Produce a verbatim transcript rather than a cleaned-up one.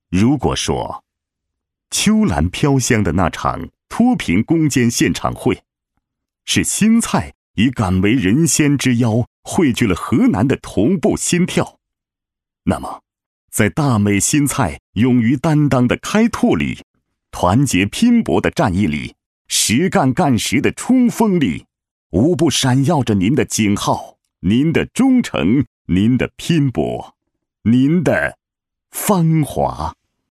如果说秋兰飘香的那场脱贫攻坚现场会，是新蔡以敢为人先之邀汇聚了河南的同步心跳，那么在大美新蔡勇于担当的开拓里，团结拼搏的战役里，实干干实的冲锋里，无不闪耀着您的警号，您的忠诚，您的拼搏，您的芳华。